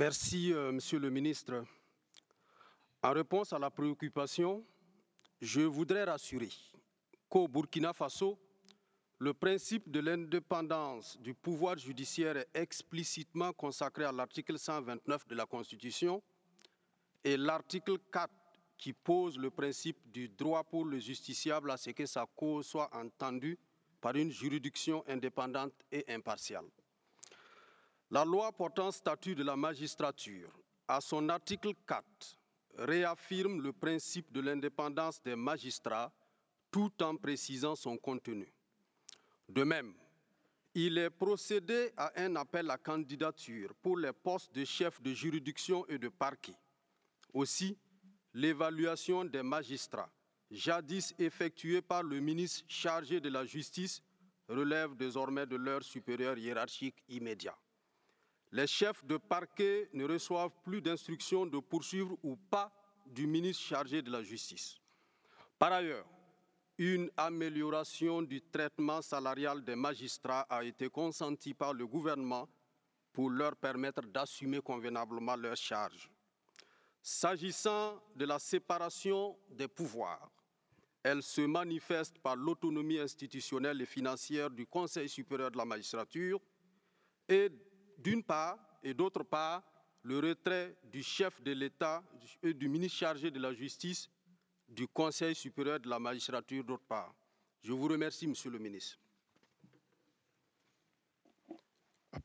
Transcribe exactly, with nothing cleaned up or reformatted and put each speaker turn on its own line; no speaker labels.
Merci, euh, Monsieur le ministre. En réponse à la préoccupation, je voudrais rassurer qu'au Burkina Faso, le principe de l'indépendance du pouvoir judiciaire est explicitement consacré à l'article cent vingt-neuf de la Constitution et l'article quatre qui pose le principe du droit pour le justiciable à ce que sa cause soit entendue par une juridiction indépendante et impartiale. La loi portant statut de la magistrature, à son article quatre, réaffirme le principe de l'indépendance des magistrats tout en précisant son contenu. De même, il est procédé à un appel à candidature pour les postes de chef de juridiction et de parquet. Aussi, l'évaluation des magistrats, jadis effectuée par le ministre chargé de la Justice, relève désormais de leur supérieur hiérarchique immédiat. Les chefs de parquet ne reçoivent plus d'instructions de poursuivre ou pas du ministre chargé de la Justice. Par ailleurs, une amélioration du traitement salarial des magistrats a été consentie par le gouvernement pour leur permettre d'assumer convenablement leurs charges. S'agissant de la séparation des pouvoirs, elle se manifeste par l'autonomie institutionnelle et financière du Conseil supérieur de la magistrature et d'une part, et d'autre part, le retrait du chef de l'État et du ministre chargé de la Justice du Conseil supérieur de la magistrature, d'autre part. Je vous remercie, Monsieur le ministre.